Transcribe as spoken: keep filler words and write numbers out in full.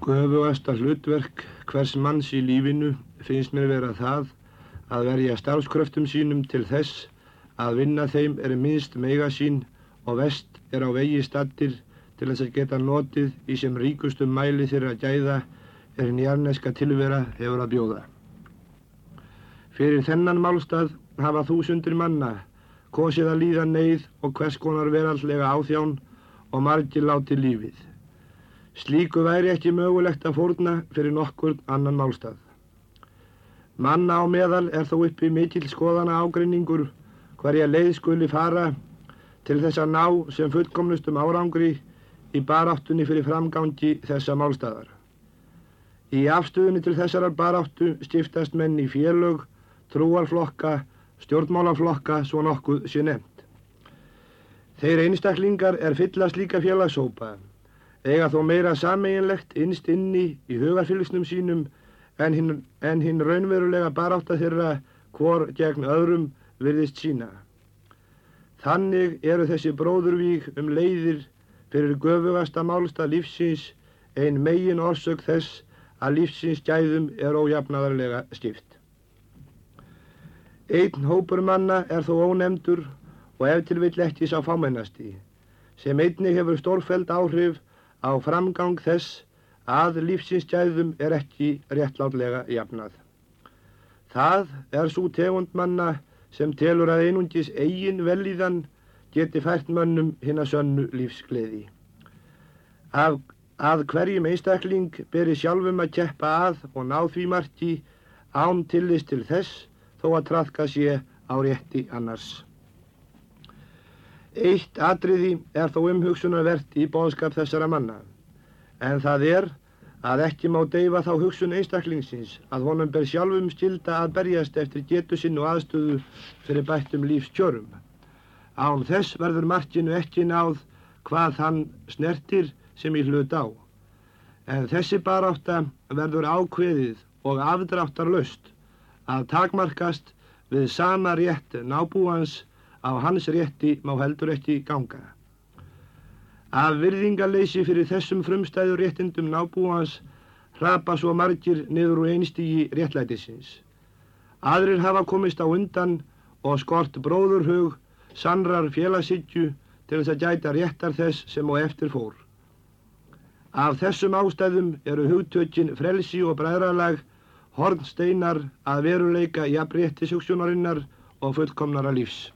Göfugasta hlutverk hvers manns í lífinu finnst mér vera það að verja starfskröftum sínum til þess að vinna þeim er minnst mega sín og verst er á vegi staddir til þess að geta notið í sem ríkustum mæli þeirra gæða er hinn jarðneska tilvera hefur að bjóða. Fyrir þennan málstað hafa þúsundir manna kosið að líða neyð og hvers konar veraldlega áþján og margir látið lífið. Slíku væri ekki mögulegt að fórna fyrir nokkurn annan málstað. Manna á meðal er þó uppi mikill skoðana ágreiningur hverja leið skuli fara til þess að ná sem fullkomnustum árangri í baráttunni fyrir framgangi þessa málstaðar. Í afstöðunni til þessarar baráttu skiptast menn í félög, trúarflokka, stjórnmálaflokka svo nokkuð sé nefnt. Þeir einstaklingar er fylla slíka félagshópa eiga þó meira sameiginlegt innst inni í hugarfylgsnum sínum en hinn, en hinn raunverulega barátta þeirra hvor gegn öðrum virðist sína. Þannig eru þessi bróðurvíg um leiðir fyrir göfugasta málstað lífsins ein megin orsök þess að lífsins gæðum er ójafnaðarlega skipt. Einn hópur manna er þó ónefndur og ef til vill ekki sá fámennasti, sem einnig hefur stórfelld áhrif á framgang þess að lífsins gæðum er ekki réttlátlega jafnað. Það er sú tegund manna sem telur að einungis eigin vellíðan geti fært mönnum hina sönnu lífsgleði. Að, að hverjum einstakling beri sjálfum að keppa að og ná því marki án tillits til þess þó að traðka sé á rétti annars. Eitt atriði er þó umhugsunarvert í boðskap þessara manna, en það er að ekki má deyfa þá hugsun einstaklingsins að honum ber sjálfum skylda að berjast eftir getu sinn og aðstöðu fyrir bættum lífskjörum. Án þess verður markinu ekki náð hvað hann snertir sem í hlut á. En þessi barátta verður ákveðið og afdráttarlaust að takmarkast við sama rétt nábúans á hans rétti má heldur ekki ganga. Af virðingarleysi fyrir þessum frumstæðu réttindum nábúans hrapa svo margir niður úr einstigi réttlætisins. Aðrir hafa komist á undan og skort bróðurhug, sannrar félagshyggju til þess að gæta réttar þess sem á eftir fór. Af þessum ástæðum eru hugtökin frelsi og bræðralag hornsteinar að veruleika jafnréttishugsunarinnar og fullkomnara lífs.